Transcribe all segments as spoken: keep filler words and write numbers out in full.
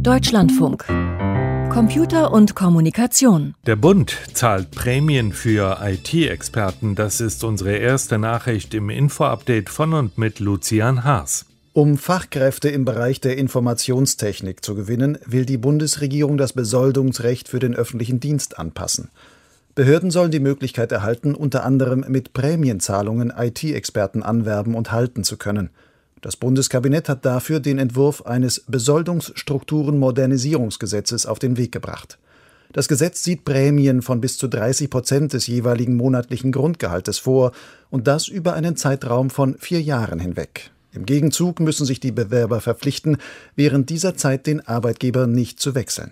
Deutschlandfunk. Computer und Kommunikation. Der Bund zahlt Prämien für I T-Experten. Das ist unsere erste Nachricht im Info-Update von und mit Lucian Haas. Um Fachkräfte im Bereich der Informationstechnik zu gewinnen, will die Bundesregierung das Besoldungsrecht für den öffentlichen Dienst anpassen. Behörden sollen die Möglichkeit erhalten, unter anderem mit Prämienzahlungen I T-Experten anwerben und halten zu können. Das Bundeskabinett hat dafür den Entwurf eines Besoldungsstrukturen-Modernisierungsgesetzes auf den Weg gebracht. Das Gesetz sieht Prämien von bis zu dreißig Prozent des jeweiligen monatlichen Grundgehaltes vor und das über einen Zeitraum von vier Jahren hinweg. Im Gegenzug müssen sich die Bewerber verpflichten, während dieser Zeit den Arbeitgeber nicht zu wechseln.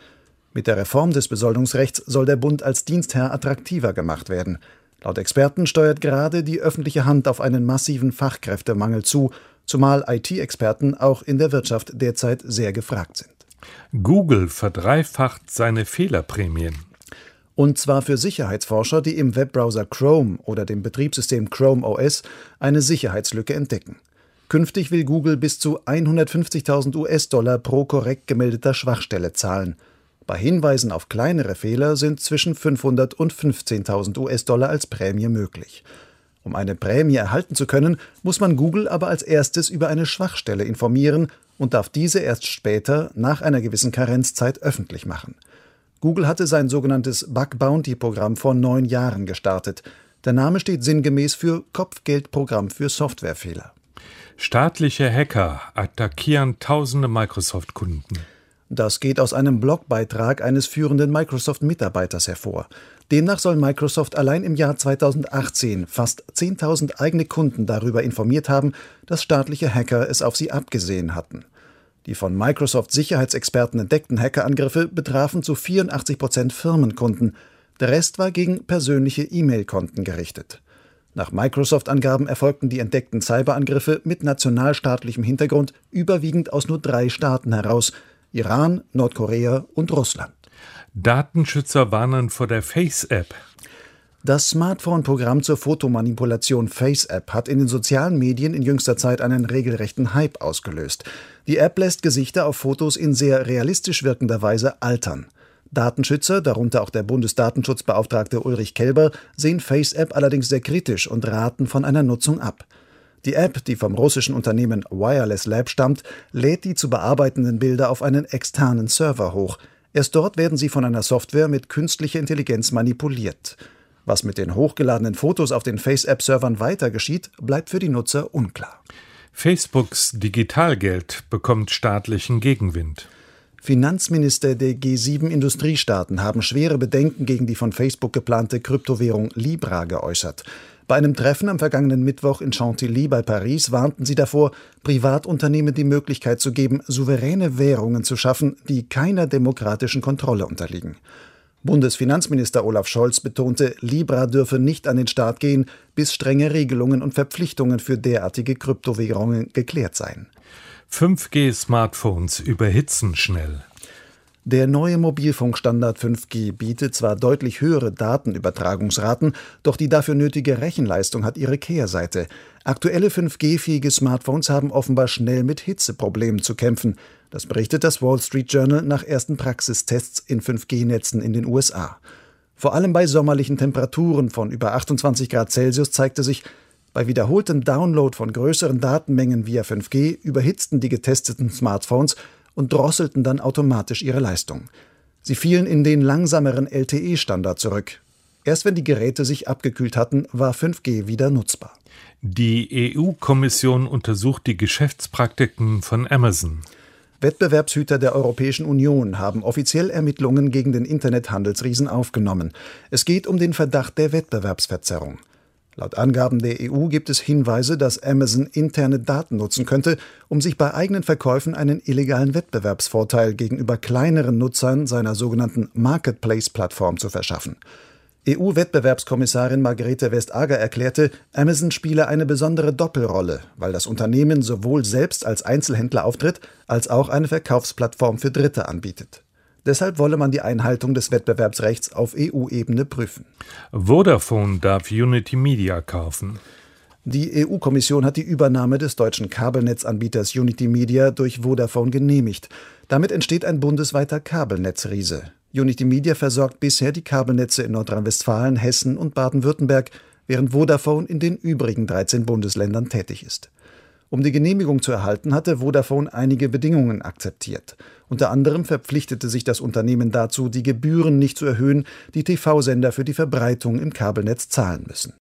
Mit der Reform des Besoldungsrechts soll der Bund als Dienstherr attraktiver gemacht werden. Laut Experten steuert gerade die öffentliche Hand auf einen massiven Fachkräftemangel zu, zumal I T-Experten auch in der Wirtschaft derzeit sehr gefragt sind. Google verdreifacht seine Fehlerprämien. Und zwar für Sicherheitsforscher, die im Webbrowser Chrome oder dem Betriebssystem Chrome O S eine Sicherheitslücke entdecken. Künftig will Google bis zu hundertfünfzigtausend US-Dollar pro korrekt gemeldeter Schwachstelle zahlen. Bei Hinweisen auf kleinere Fehler sind zwischen fünfhundert und fünfzehntausend US-Dollar als Prämie möglich. Um eine Prämie erhalten zu können, muss man Google aber als erstes über eine Schwachstelle informieren und darf diese erst später, nach einer gewissen Karenzzeit, öffentlich machen. Google hatte sein sogenanntes Bug-Bounty-Programm vor neun Jahren gestartet. Der Name steht sinngemäß für Kopfgeldprogramm für Softwarefehler. Staatliche Hacker attackieren tausende Microsoft-Kunden. Das geht aus einem Blogbeitrag eines führenden Microsoft-Mitarbeiters hervor. Demnach soll Microsoft allein im Jahr zweitausendachtzehn fast zehntausend eigene Kunden darüber informiert haben, dass staatliche Hacker es auf sie abgesehen hatten. Die von Microsoft-Sicherheitsexperten entdeckten Hackerangriffe betrafen zu vierundachtzig Prozent Firmenkunden. Der Rest war gegen persönliche E-Mail-Konten gerichtet. Nach Microsoft-Angaben erfolgten die entdeckten Cyberangriffe mit nationalstaatlichem Hintergrund überwiegend aus nur drei Staaten heraus: Iran, Nordkorea und Russland. Datenschützer warnen vor der Face-App. Das Smartphone-Programm zur Fotomanipulation Face-App hat in den sozialen Medien in jüngster Zeit einen regelrechten Hype ausgelöst. Die App lässt Gesichter auf Fotos in sehr realistisch wirkender Weise altern. Datenschützer, darunter auch der Bundesdatenschutzbeauftragte Ulrich Kelber, sehen Face-App allerdings sehr kritisch und raten von einer Nutzung ab. Die App, die vom russischen Unternehmen Wireless Lab stammt, lädt die zu bearbeitenden Bilder auf einen externen Server hoch. Erst dort werden sie von einer Software mit künstlicher Intelligenz manipuliert. Was mit den hochgeladenen Fotos auf den Face-App-Servern weiter geschieht, bleibt für die Nutzer unklar. Facebooks Digitalgeld bekommt staatlichen Gegenwind. Finanzminister der G sieben Industriestaaten haben schwere Bedenken gegen die von Facebook geplante Kryptowährung Libra geäußert. Bei einem Treffen am vergangenen Mittwoch in Chantilly bei Paris warnten sie davor, Privatunternehmen die Möglichkeit zu geben, souveräne Währungen zu schaffen, die keiner demokratischen Kontrolle unterliegen. Bundesfinanzminister Olaf Scholz betonte, Libra dürfe nicht an den Start gehen, bis strenge Regelungen und Verpflichtungen für derartige Kryptowährungen geklärt seien. fünf G-Smartphones überhitzen schnell. Der neue Mobilfunkstandard fünf G bietet zwar deutlich höhere Datenübertragungsraten, doch die dafür nötige Rechenleistung hat ihre Kehrseite. Aktuelle fünf G-fähige Smartphones haben offenbar schnell mit Hitzeproblemen zu kämpfen. Das berichtet das Wall Street Journal nach ersten Praxistests in fünf G-Netzen in den U S A. Vor allem bei sommerlichen Temperaturen von über achtundzwanzig Grad Celsius zeigte sich, bei wiederholtem Download von größeren Datenmengen via fünf G überhitzten die getesteten Smartphones und drosselten dann automatisch ihre Leistung. Sie fielen in den langsameren L T E-Standard zurück. Erst wenn die Geräte sich abgekühlt hatten, war fünf G wieder nutzbar. Die E U-Kommission untersucht die Geschäftspraktiken von Amazon. Wettbewerbshüter der Europäischen Union haben offiziell Ermittlungen gegen den Internethandelsriesen aufgenommen. Es geht um den Verdacht der Wettbewerbsverzerrung. Laut Angaben der E U gibt es Hinweise, dass Amazon interne Daten nutzen könnte, um sich bei eigenen Verkäufen einen illegalen Wettbewerbsvorteil gegenüber kleineren Nutzern seiner sogenannten Marketplace-Plattform zu verschaffen. E U-Wettbewerbskommissarin Margrethe Vestager erklärte, Amazon spiele eine besondere Doppelrolle, weil das Unternehmen sowohl selbst als Einzelhändler auftritt, als auch eine Verkaufsplattform für Dritte anbietet. Deshalb wolle man die Einhaltung des Wettbewerbsrechts auf E U-Ebene prüfen. Vodafone darf Unity Media kaufen. Die E U-Kommission hat die Übernahme des deutschen Kabelnetzanbieters Unitymedia durch Vodafone genehmigt. Damit entsteht ein bundesweiter Kabelnetzriese. Unitymedia versorgt bisher die Kabelnetze in Nordrhein-Westfalen, Hessen und Baden-Württemberg, während Vodafone in den übrigen dreizehn Bundesländern tätig ist. Um die Genehmigung zu erhalten, hatte Vodafone einige Bedingungen akzeptiert. Unter anderem verpflichtete sich das Unternehmen dazu, die Gebühren nicht zu erhöhen, die T V-Sender für die Verbreitung im Kabelnetz zahlen müssen.